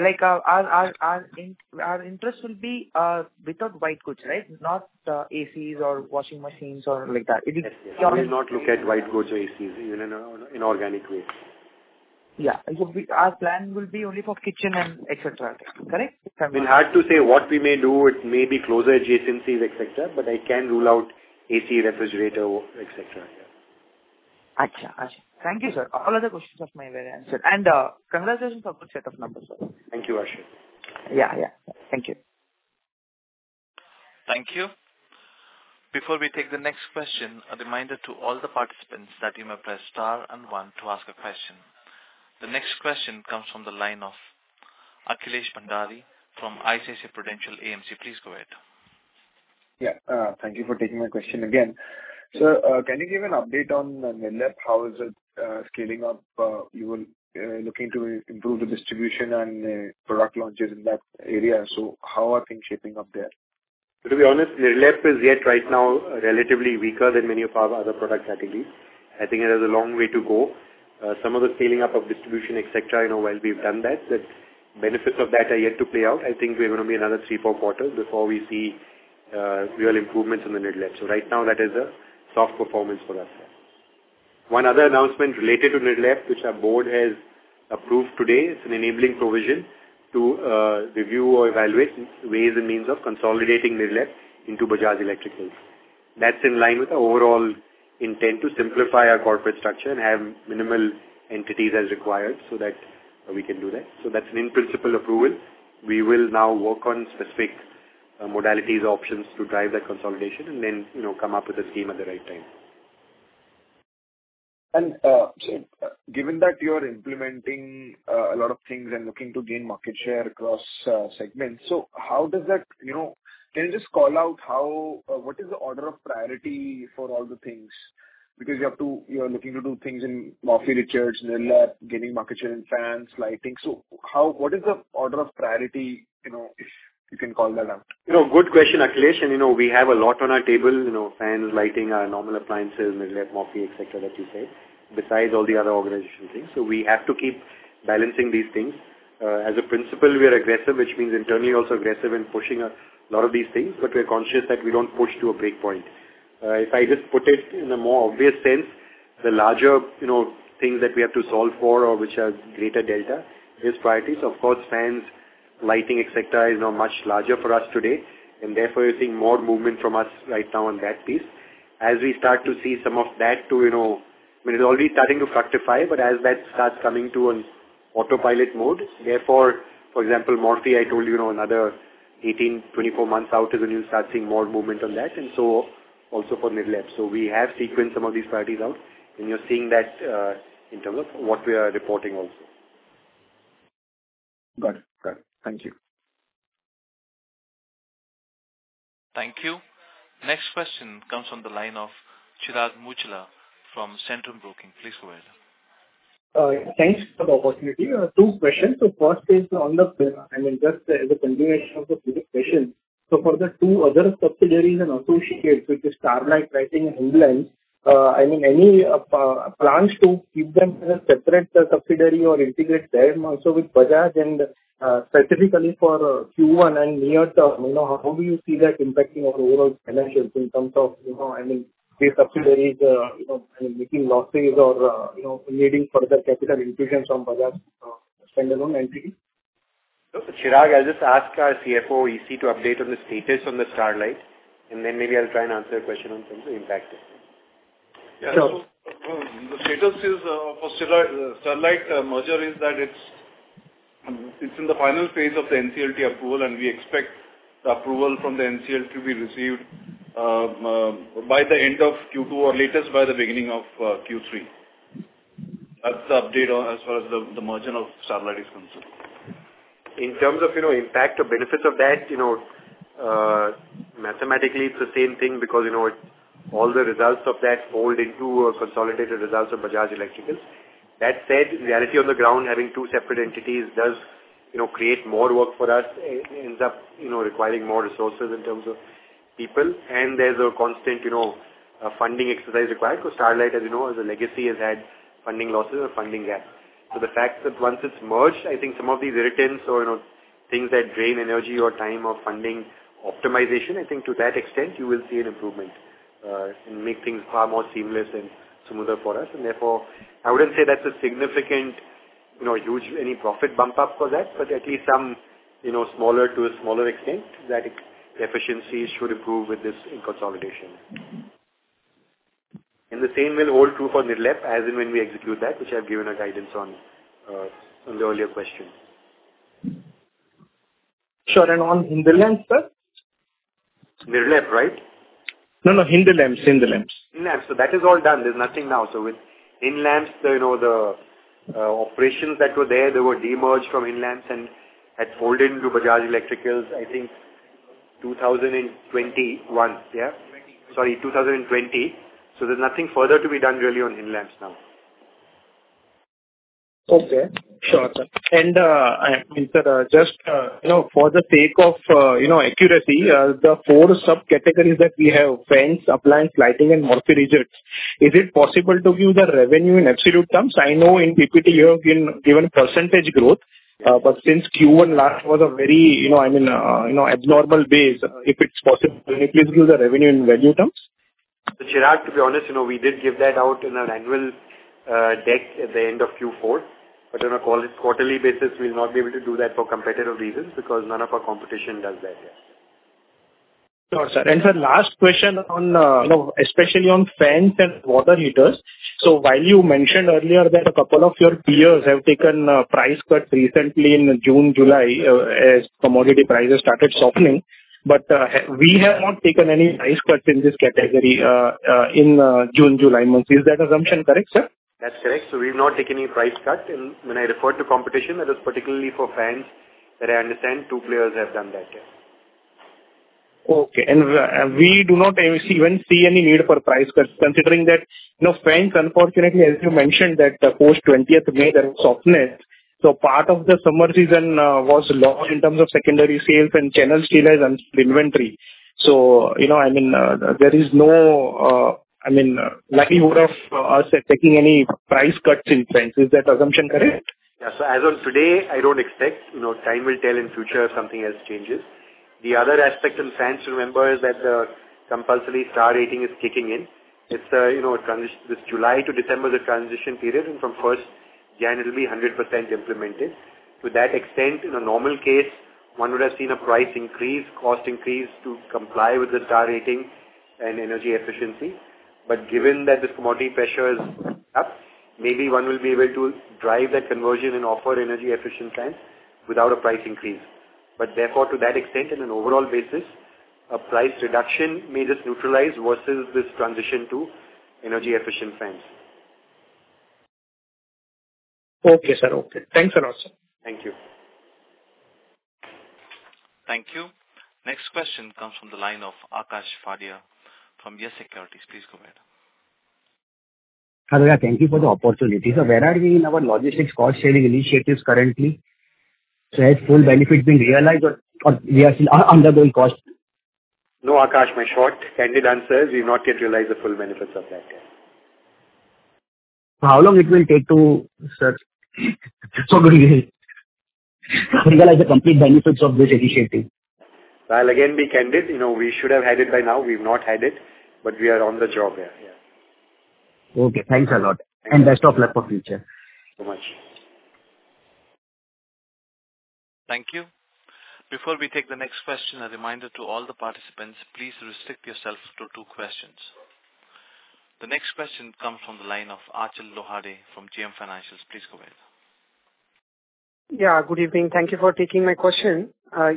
Our interest will be without white goods, right? Not ACs or washing machines or like that. Yes. We will not look at white goods or ACs, even in an inorganic way. Yeah. Our plan will be only for kitchen and etc. Correct? It's hard to say what we may do. It may be closer adjacencies, etc. But I can rule out AC, refrigerator, etc. Acha. Thank you, sir. All other questions of mine were answered. And congratulations for a good set of numbers, sir. Thank you, Harshit. Yeah. Thank you. Thank you. Before we take the next question, a reminder to all the participants that you may press star and 1 to ask a question. The next question comes from the line of Akhilesh Bhandari from ICICI Prudential AMC. Please go ahead. Yeah. Thank you for taking my question again. Sir, can you give an update on Nirlep? How is it scaling up? You were looking to improve the distribution and product launches in that area. So how are things shaping up there? To be honest, Nirlep is yet right now relatively weaker than many of our other product categories. I think it has a long way to go. Some of the scaling up of distribution, etc., while we've done that, the benefits of that are yet to play out. I think we're going to be another 3-4 quarters before we see real improvements in the Nirlep. So right now, that is a soft performance for us. One other announcement related to Nirlep, which our board has approved today, it's an enabling provision to review or evaluate ways and means of consolidating Nirlep into Bajaj Electricals. That's in line with our overall intent to simplify our corporate structure and have minimal entities as required so that we can do that. So that's an in-principle approval. We will now work on specific modalities, options to drive that consolidation and then, come up with a scheme at the right time. And so, given that you are implementing a lot of things and looking to gain market share across segments, so how does that, can you just call out what is the order of priority for all the things? Because you're looking to do things in Morphy Richards, Nirlep, gaining market share in fans, lighting. So what is the order of priority, if you can call that out? Good question, Akhilesh. And, we have a lot on our table, fans, lighting, our normal appliances, Nirlep, Morphy, etc. that you say, besides all the other organization things. So we have to keep balancing these things. As a principle, we are aggressive, which means internally also aggressive in pushing a lot of these things, but we're conscious that we don't push to a break point. If I just put it in a more obvious sense, the larger, things that we have to solve for or which are greater delta is priorities. Of course, fans, lighting, etc. is now much larger for us today, and therefore you're seeing more movement from us right now on that piece. As we start to see some of that to, it's already starting to fructify, but as that starts coming to an autopilot mode, therefore, for example, Morphy, I told you, another 18, 24 months out is when you'll start seeing more movement on that, and so also for Nirlep. So we have sequenced some of these priorities out, and you're seeing that in terms of what we are reporting also. Got it. Thank you. Thank you. Next question comes from the line of Chirag Muchhala from Centrum Broking. Please go ahead. Thanks for the opportunity. Two questions. So first is on the, just as a continuation of the previous question. So for the two other subsidiaries and associates, which is Starlight Lighting and Hinlamps, any plans to keep them as a separate subsidiary or integrate them also with Bajaj, and specifically for Q1 and near term, how do you see that impacting our overall financials in terms of, these subsidiaries, making losses or, needing further capital infusions from Bajaj standalone entity? So, Chirag, I'll just ask our CFO, EC, to update on the status on the Starlight, and then maybe I'll try and answer a question on terms of impact. Yeah, sure. So, the status is for Starlight merger is that it's in the final phase of the NCLT approval, and we expect the approval from the NCLT to be received by the end of Q2 or latest by the beginning of Q3. That's the update as far as the merger of Starlight is concerned. In terms of, impact or benefits of that, mathematically it's the same thing because, all the results of that fold into consolidated results of Bajaj Electricals. That said, in reality on the ground, having two separate entities does, create more work for us. It ends up, requiring more resources in terms of people, and there's a constant, funding exercise required because Starlight, as you know, as a legacy has had funding losses or funding gaps. So the fact that once it's merged, I think some of these irritants or, things that drain energy or time or funding optimization, I think to that extent you will see an improvement and make things far more seamless and smoother for us. And therefore, I wouldn't say that's a significant, huge any profit bump up for that, but at least some, smaller to a smaller extent that efficiencies should improve with this in consolidation. And the same will hold true for Nirlep as in when we execute that, which I've given a guidance on the earlier question. Sure, and on Hinlamps, sir? Nirlep, right? No, Hinlamps. Hinlamps. So that is all done. There's nothing now. So with Hinlamps, the operations that were there, they were demerged from Hinlamps and had folded into Bajaj Electricals, I think, 2021, yeah? Sorry, 2020. So there's nothing further to be done really on Hinlamps now. Okay, sure, sir. And sir, just for the sake of accuracy, the four subcategories that we have: fans, appliance, lighting, and refrigerators. Is it possible to give the revenue in absolute terms? I know in PPT you have given percentage growth, but since Q1 last was a very abnormal base, if it's possible, can you please give the revenue in value terms? So Chirag, to be honest, we did give that out in an annual deck at the end of Q4. But on a quarterly basis, we'll not be able to do that for competitive reasons because none of our competition does that yet. Sure, sir. And sir, last question on, especially on fans and water heaters. So while you mentioned earlier that a couple of your peers have taken price cuts recently in June, July, as commodity prices started softening, but we have not taken any price cuts in this category in June, July months. Is that assumption correct, sir? That's correct. So we've not taken any price cut. And when I referred to competition, that was particularly for fans that I understand two players have done that. Yeah. Okay. And we do not even see any need for price cuts, considering that, fans, unfortunately, as you mentioned, that post 20th May, there was softness. So part of the summer season was lost in terms of secondary sales and channel still has inventory. So, there is no, likelihood of us taking any price cuts in fans. Is that assumption correct? Yeah. So as of today, I don't expect, time will tell in future if something else changes. The other aspect in fans to remember is that the compulsory star rating is kicking in. It's, this July to December is a transition period, and from 1st Jan it will be 100% implemented. To that extent, in a normal case, one would have seen a price increase, cost increase to comply with the star rating and energy efficiency. But given that this commodity pressure is up, maybe one will be able to drive that conversion and offer energy efficient fans without a price increase. But therefore, to that extent, in an overall basis, a price reduction may just neutralize versus this transition to energy efficient fans. Okay, sir. Okay. Thanks a lot, sir. Thank you. Thank you. Next question comes from the line of Akash Fadia from Yes Securities. Please go ahead. Hello, yeah, thank you for the opportunity. So where are we in our logistics cost saving initiatives currently? So has full benefit been realized or we are still undergoing cost? No, Akash, my short, candid answer is we've not yet realized the full benefits of that yet. How long it will take to, sir, so good realize the complete benefits of this initiative? I'll again be candid. We should have had it by now. We've not had it, but we are on the job here. Yeah. Okay, thanks a lot. And best of luck for future. So much. Thank you. Before we take the next question, a reminder to all the participants, please restrict yourself to 2 questions. The next question comes from the line of Achal Lohade from GM Financials. Please go ahead. Yeah, good evening. Thank you for taking my question. While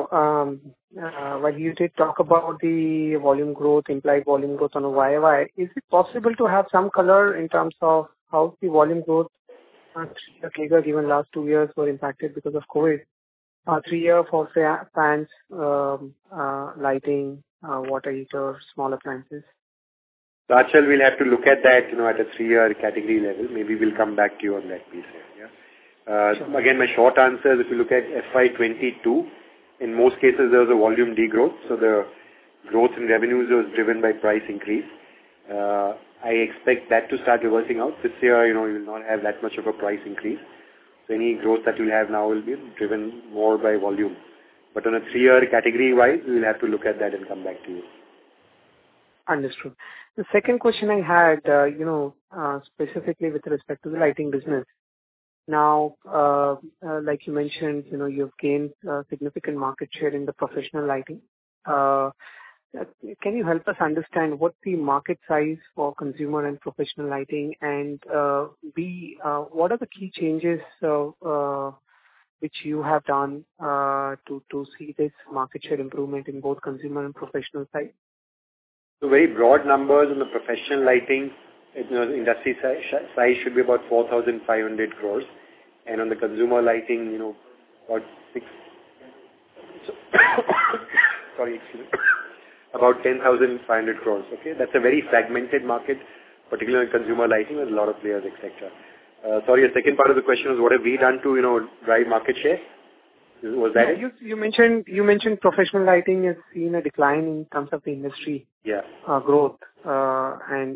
you did talk about the volume growth, implied volume growth on a YY, is it possible to have some color in terms of how the volume growth given last 2 years were impacted because of COVID? 3 year for fans, lighting, water heaters, small appliances. So Achal, we'll have to look at that, at a 3-year category level. Maybe we'll come back to you on that piece here. Yeah. Sure. Again, my short answer is if you look at FY22, in most cases there was a volume degrowth. So the growth in revenues was driven by price increase. I expect that to start reversing out. This year, you will not have that much of a price increase. So any growth that you'll have now will be driven more by volume. But on a 3-year category-wise, we will have to look at that and come back to you. Understood. The second question I had, specifically with respect to the lighting business. Now, like you mentioned, you've gained significant market share in the professional lighting. Can you help us understand what the market size for consumer and professional lighting, and what are the key changes which you have done to see this market share improvement in both consumer and professional side? So very broad numbers on the professional lighting, industry size should be about 4,500 crores. And on the consumer lighting, about about 10,500 crores. Okay, that's a very fragmented market, particularly in consumer lighting with a lot of players, etc. Sorry, the second part of the question was what have we done to, drive market share? Was that it? You mentioned professional lighting has seen a decline in terms of the industry growth, and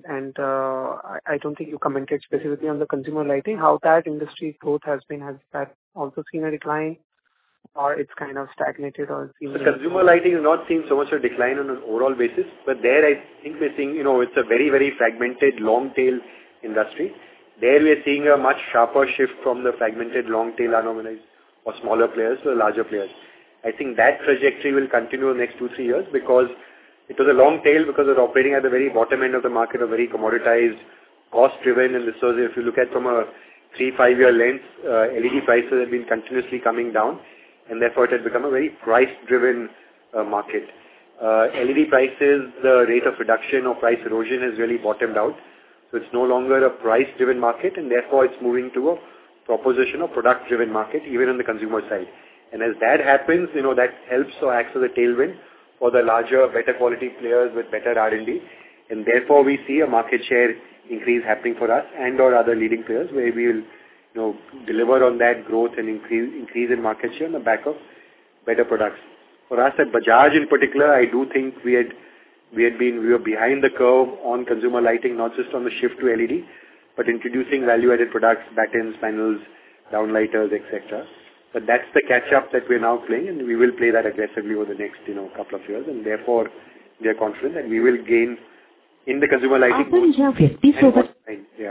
I don't think you commented specifically on the consumer lighting. How that industry growth has been? Has that also seen a decline, or it's kind of stagnated, or the consumer lighting is not seeing so much a decline on an overall basis, but there I think we're seeing, it's a very, very fragmented long tail industry. There we are seeing a much sharper shift from the fragmented long tail unorganized or smaller players to the larger players. I think that trajectory will continue in the next 2-3 years because it was a long tail because it was operating at the very bottom end of the market, a very commoditized, cost-driven, and this was, if you look at from a 3-5 year lens, LED prices have been continuously coming down, and therefore it has become a very price-driven market. LED prices, the rate of reduction or price erosion has really bottomed out. So it's no longer a price-driven market, and therefore it's moving to a proposition of product-driven market, even on the consumer side. And as that happens, that helps or acts as a tailwind for the larger, better quality players with better R&D. And therefore, we see a market share increase happening for us and or other leading players where we will, deliver on that growth and increase in market share on the back of better products. For us at Bajaj in particular, I do think we were behind the curve on consumer lighting, not just on the shift to LED, but introducing value-added products, battens, panels, downlighters, etc. But that's the catch-up that we're now playing, and we will play that aggressively over the next, couple of years. And therefore, we are confident that we will gain in the consumer lighting. Yeah.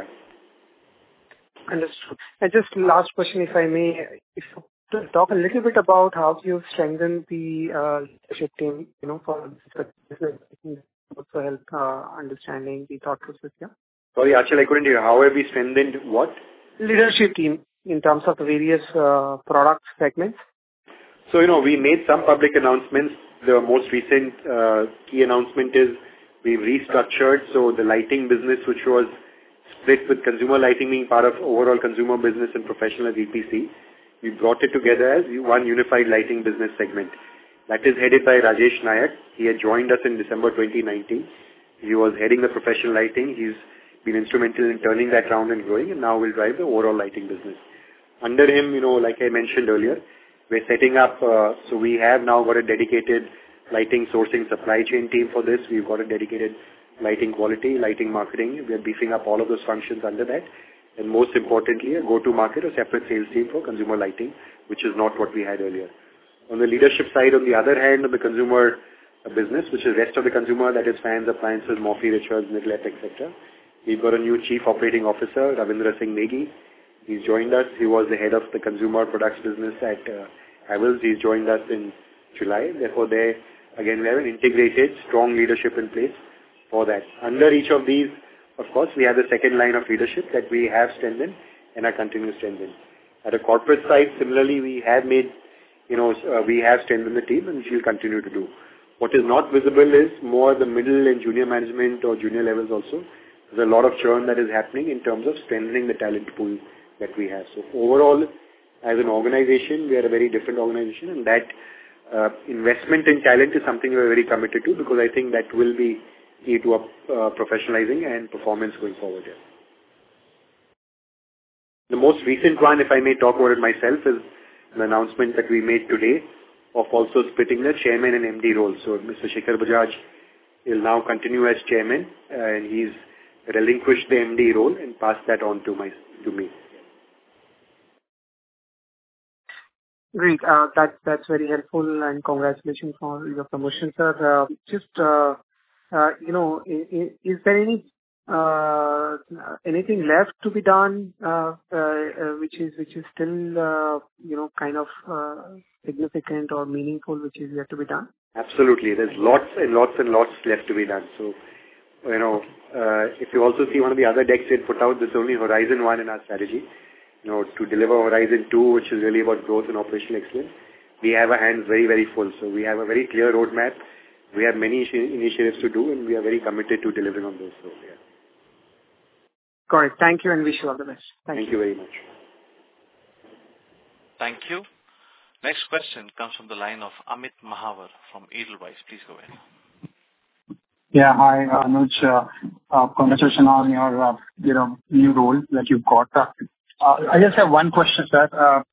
Understood. And just last question, if I may, if you could talk a little bit about how you've strengthened the leadership team, for business, also help understanding the thought process here. Sorry, Achal, I couldn't hear. How have we strengthened what? Leadership team in terms of the various product segments. So, we made some public announcements. The most recent key announcement is we've restructured. So the lighting business, which was split with consumer lighting being part of overall consumer business and professional as EPC, we brought it together as one unified lighting business segment. That is headed by Rajesh Nayak. He had joined us in December 2019. He was heading the professional lighting. He's been instrumental in turning that around and growing, and now will drive the overall lighting business. Under him, like I mentioned earlier, we're setting up, so we have now got a dedicated lighting sourcing supply chain team for this. We've got a dedicated lighting quality, lighting marketing. We are beefing up all of those functions under that. And most importantly, a go-to-market or separate sales team for consumer lighting, which is not what we had earlier. On the leadership side, on the other hand, of the consumer business, which is rest of the consumer, that is fans, appliances, Morphe, Richards, Midlet, etc. We've got a new Chief Operating Officer, Ravindra Singh Negi. He's joined us. He was the head of the consumer products business at Havells. He's joined us in July. Therefore, we have an integrated, strong leadership in place for that. Under each of these, of course, we have the second line of leadership that we have strengthened and are continuing to strengthen. At a corporate side, similarly, we have strengthened the team, and we will continue to do. What is not visible is more the middle and junior management or junior levels also. There's a lot of churn that is happening in terms of strengthening the talent pool that we have. So overall, as an organization, we are a very different organization, and that investment in talent is something we are very committed to, because I think that will be key to professionalizing and performance going forward here. The most recent one, if I may talk about it myself, is an announcement that we made today of also splitting the chairman and MD role. So Mr. Shekhar Bajaj will now continue as chairman, and he's relinquished the MD role and passed that on to me. Great. That's very helpful, and congratulations on your promotion, sir. Is there anything left to be done, which is still kind of significant or meaningful, which is yet to be done? Absolutely. There's lots and lots and lots left to be done. So, if you also see one of the other decks we had put out, there's only Horizon 1 in our strategy. To deliver Horizon 2, which is really about growth and operational excellence, we have our hands very, very full. So we have a very clear roadmap. We have many initiatives to do, and we are very committed to delivering on those. So, yeah. Got it. Thank you, and wish you all the best. Thank you very much. Thank you. Next question comes from the line of Amit Mahawar from Edelweiss. Please go ahead. Yeah, hi, Anuj. Congratulations on your new role that you've got. I just have one question, sir.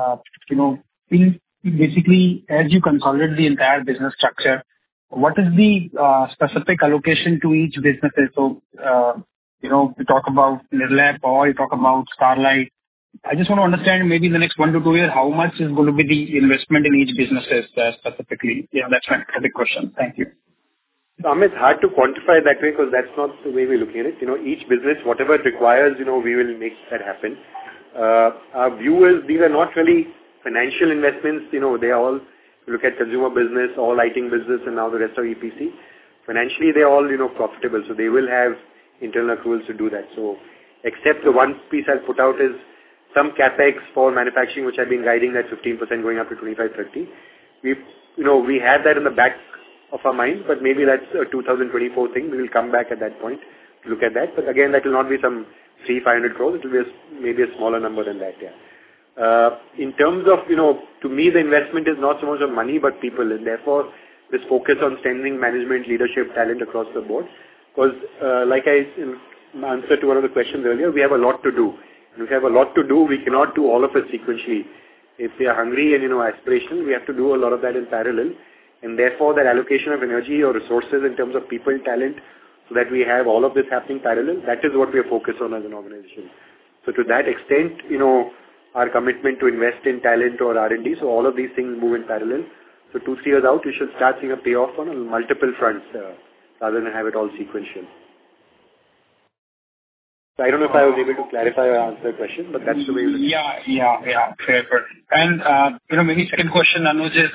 Basically, as you consolidate the entire business structure, what is the specific allocation to each business? So, you talk about Nerolac or you talk about Starlight. I just want to understand maybe in the next 1 to 2 years, how much is going to be the investment in each business specifically? Yeah, that's my big question. Thank you. Amit, hard to quantify that way because that's not the way we're looking at it. Each business, whatever it requires, we will make that happen. Our view is these are not really financial investments. They are all, look at consumer business, all lighting business, and now the rest of EPC. Financially, they're all, profitable. So they will have internal accruals to do that. So except the one piece I'll put out is some capex for manufacturing, which I've been guiding that 15% going up to 25-30. We have that in the back of our mind, but maybe that's a 2024 thing. We will come back at that point to look at that. But again, that will not be some 300-500 crores. It will be maybe a smaller number than that, yeah. In terms of, to me, the investment is not so much of money, but people. And therefore, this focus on strengthening management, leadership, talent across the board. Because, like I answered to one of the questions earlier, we have a lot to do. And if we have a lot to do, we cannot do all of it sequentially. If we are hungry and, aspirational, we have to do a lot of that in parallel. And therefore, that allocation of energy or resources in terms of people, talent, so that we have all of this happening parallel, that is what we are focused on as an organization. So to that extent, our commitment to invest in talent or R&D, so all of these things move in parallel. So 2-3 years out, you should start seeing a payoff on multiple fronts rather than have it all sequential. So I don't know if I was able to clarify or answer the question, but that's the way we look at it. Yeah, fair. And, maybe second question, Anuj, is,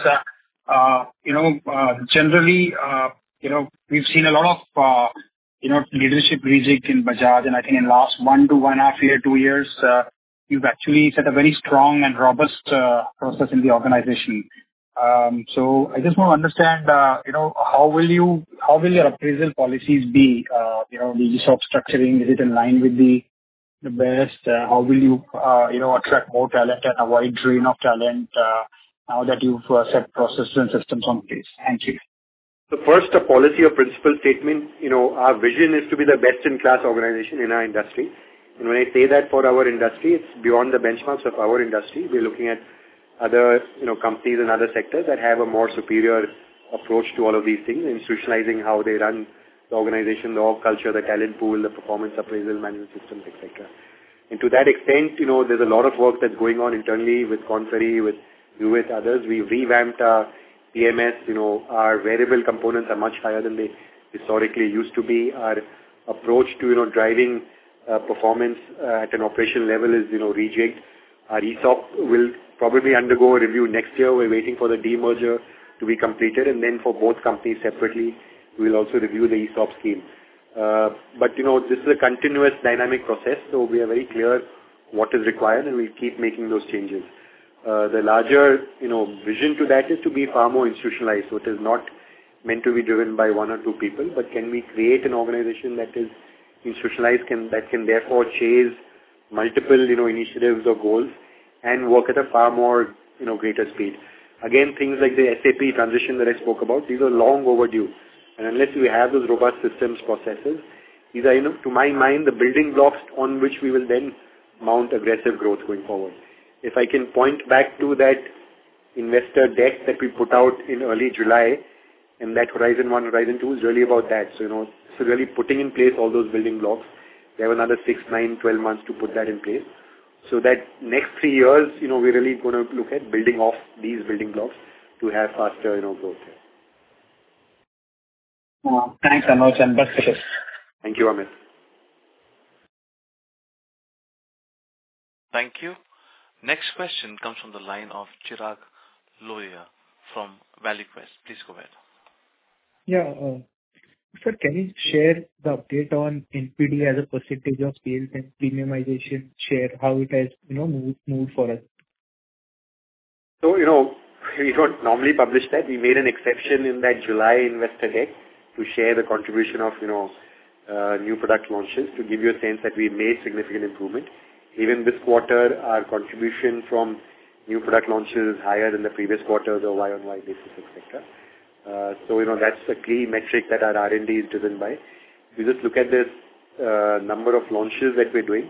generally, we've seen a lot of, leadership rejig in Bajaj, and I think in last 1 to 1.5 year, 2 years, you've actually set a very strong and robust process in the organization. So I just want to understand, how will your appraisal policies be? The ESOP structuring, is it in line with the best? How will you, attract more talent and avoid drain of talent? now that you've set processes and systems on place? Thank you. So first, a policy or principle statement, our vision is to be the best-in-class organization in our industry. And when I say that for our industry, it's beyond the benchmarks of our industry. We're looking at other, companies and other sectors that have a more superior approach to all of these things, institutionalizing how they run the organization, the org culture, the talent pool, the performance appraisal management systems, etc. And to that extent, there's a lot of work that's going on internally with Conferry, with you, with others. We've revamped our PMS. Our variable components are much higher than they historically used to be. Our approach to, driving performance at an operational level is, rejigged. Our ESOP will probably undergo a review next year. We're waiting for the demerger to be completed, and then for both companies separately, we'll also review the ESOP scheme. But this is a continuous dynamic process, so we are very clear what is required, and we'll keep making those changes. The larger, vision to that is to be far more institutionalized. So it is not meant to be driven by one or two people, but can we create an organization that is institutionalized, that can therefore chase multiple, initiatives or goals and work at a far more, greater speed. Again, things like the SAP transition that I spoke about, these are long overdue. And unless we have those robust systems, processes, these are, to my mind, the building blocks on which we will then mount aggressive growth going forward. If I can point back to that investor deck that we put out in early July, and that Horizon 1, Horizon 2 is really about that. So, so really putting in place all those building blocks. We have another 6, 9, 12 months to put that in place. So that next 3 years, we're really going to look at building off these building blocks to have faster, growth. Thanks, Anuj, and best wishes. Thank you, Amit. Thank you. Next question comes from the line of Chirag Lohia from ValueQuest. Please go ahead. Yeah, sir, can you share the update on NPD as a percentage of sales and premiumization share, how it has, moved for us? So, we don't normally publish that. We made an exception in that July investor deck to share the contribution of, new product launches to give you a sense that we made significant improvement. Even this quarter, our contribution from new product launches is higher than the previous quarter, the Y-on-Y basis, etc. So, that's a key metric that our R&D is driven by. We just look at this number of launches that we're doing.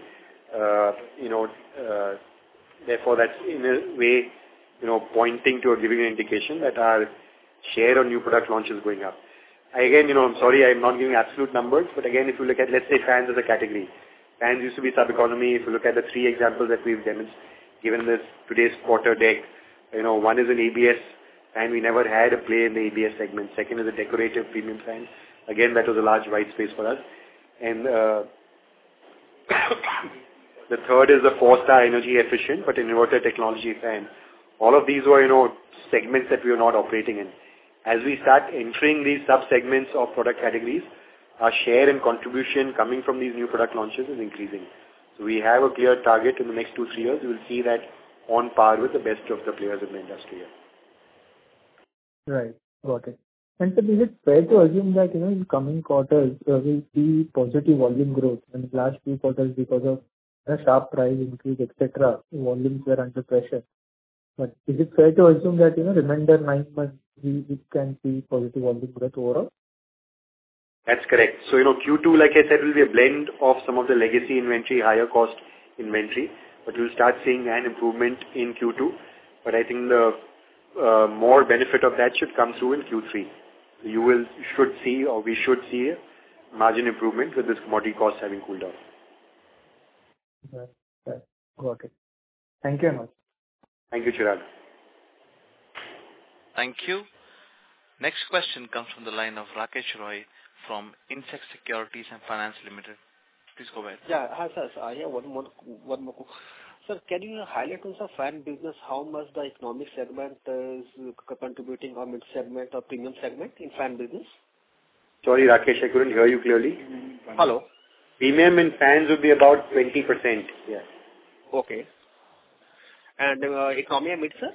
Therefore, that's in a way, pointing to or giving an indication that our share on new product launch is going up. Again, I'm sorry, I'm not giving absolute numbers, but again, if you look at, let's say, fans as a category, fans used to be sub-economy. If you look at the 3 examples that we've given this today's quarter deck, one is an ABS fan. We never had a play in the ABS segment. Second is a decorative premium fan. Again, that was a large white space for us. And the third is the 4-star energy efficient but inverter technology fan. All of these were, segments that we were not operating in. As we start entering these sub-segments of product categories, our share and contribution coming from these new product launches is increasing. So we have a clear target in the next 2-3 years. We will see that on par with the best of the players in the industry. Right. Got it. And so is it fair to assume that, in coming quarters, we'll see positive volume growth? In the last 2 quarters, because of a sharp price increase, etc., volumes were under pressure. But is it fair to assume that, remainder 9 months, we can see positive volume growth overall? That's correct. So, Q2, like I said, will be a blend of some of the legacy inventory, higher cost inventory, but we'll start seeing an improvement in Q2. But I think the more benefit of that should come through in Q3. We should see a margin improvement with this commodity cost having cooled off. Right. Got it. Thank you very much. Thank you, Chirag. Thank you. Next question comes from the line of Rakesh Roy from Insect Securities and Finance Limited. Please go ahead. Yeah, hi sir. I have one more. Sir, can you highlight on the fan business how much the economic segment is contributing, or mid segment or premium segment in fan business? Sorry, Rakesh, I couldn't hear you clearly. Hello. Premium in fans would be about 20%. Yeah. Okay. And economy and mid, sir?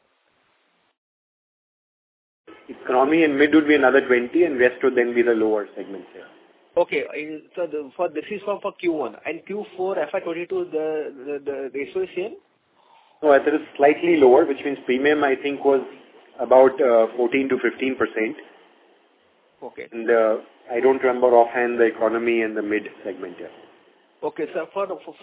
Economy and mid would be another 20, and rest would then be the lower segments here. Okay, so this is for Q1 and Q4 FY22. The ratio is same. No, it is slightly lower, which means premium, I think, was about 14 to 15%. Okay. And I don't remember offhand the economy and the mid segment here. Okay, sir. For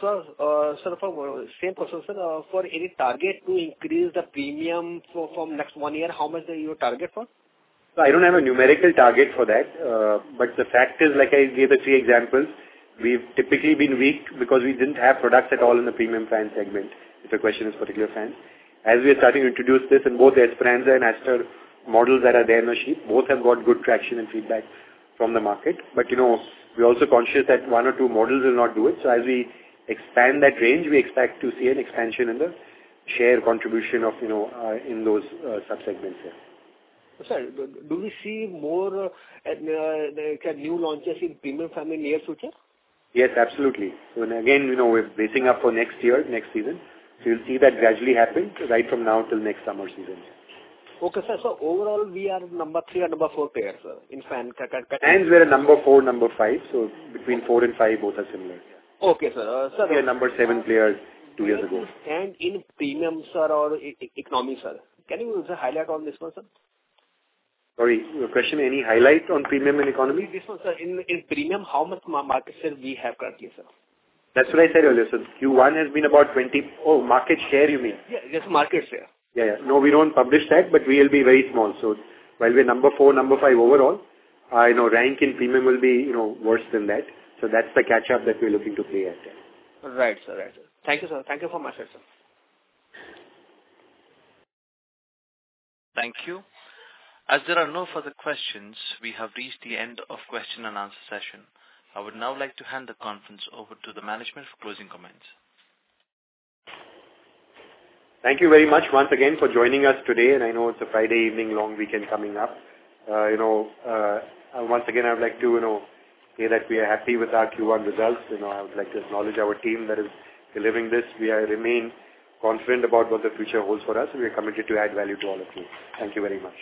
same question, sir, for any target to increase the premium from next 1 year, how much do you target for? So I don't have a numerical target for that, but the fact is, like I gave the 3 examples, we've typically been weak because we didn't have products at all in the premium fan segment, if the question is particular fans. As we are starting to introduce this, and both the Esperanza and Aster models that are there in the sheet, both have got good traction and feedback from the market. But, we're also conscious that 1 or 2 models will not do it. So as we expand that range, we expect to see an expansion in the share contribution of, in those sub-segments here. Sir, do we see more new launches in premium fan in near future? Yes, absolutely. So again, we're bracing up for next year, next season. So you'll see that gradually happen right from now till next summer season. Okay, sir. So overall, we are number 3 or number 4 players, sir, in fan. Fans were number 4, number 5. So between 4 and 5, both are similar. Okay, sir. Sir, we are number 7 players 2 years ago. And in premium, sir, or economy, sir? Can you highlight on this one, sir? Sorry, your question, any highlight on premium and economy? This one, sir. In premium, how much market share we have currently, sir? That's what I said earlier. So Q1 has been about 20. Oh, market share, you mean? Yeah, yes, market share. Yeah. No, we don't publish that, but we will be very small. So while we're number 4, number 5 overall, rank in premium will be, worse than that. So that's the catch-up that we're looking to play at. Right, sir. Right, sir. Thank you, sir. Thank you for my side, sir. Thank you. As there are no further questions, we have reached the end of question and answer session. I would now like to hand the conference over to the management for closing comments. Thank you very much once again for joining us today. And I know it's a Friday evening, long weekend coming up. Once again, I would like to, say that we are happy with our Q1 results. I would like to acknowledge our team that is delivering this. We remain confident about what the future holds for us, and we are committed to add value to all of you. Thank you very much.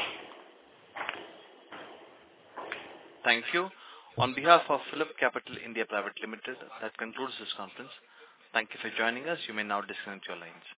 Thank you. On behalf of Phillip Capital India Private Limited, that concludes this conference. Thank you for joining us. You may now disconnect your lines.